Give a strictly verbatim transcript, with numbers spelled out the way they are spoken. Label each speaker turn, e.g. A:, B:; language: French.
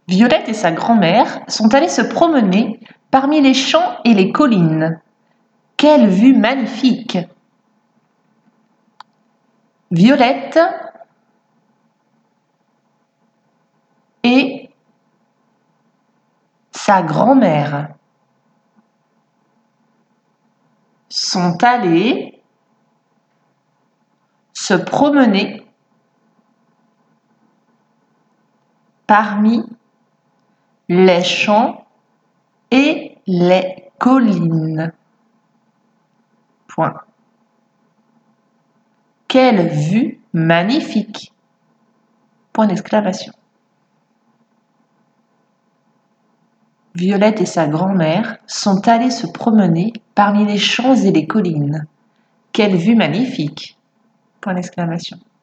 A: Violette et sa grand-mère sont allées se promener parmi les champs et les collines. Quelle vue magnifique! Violette et sa grand-mère sont allées se promener parmi les champs et les collines. Point. Quelle vue magnifique! Point d'exclamation. Violette et sa grand-mère sont allées se promener parmi les champs et les collines. Quelle vue magnifique! Point d'exclamation.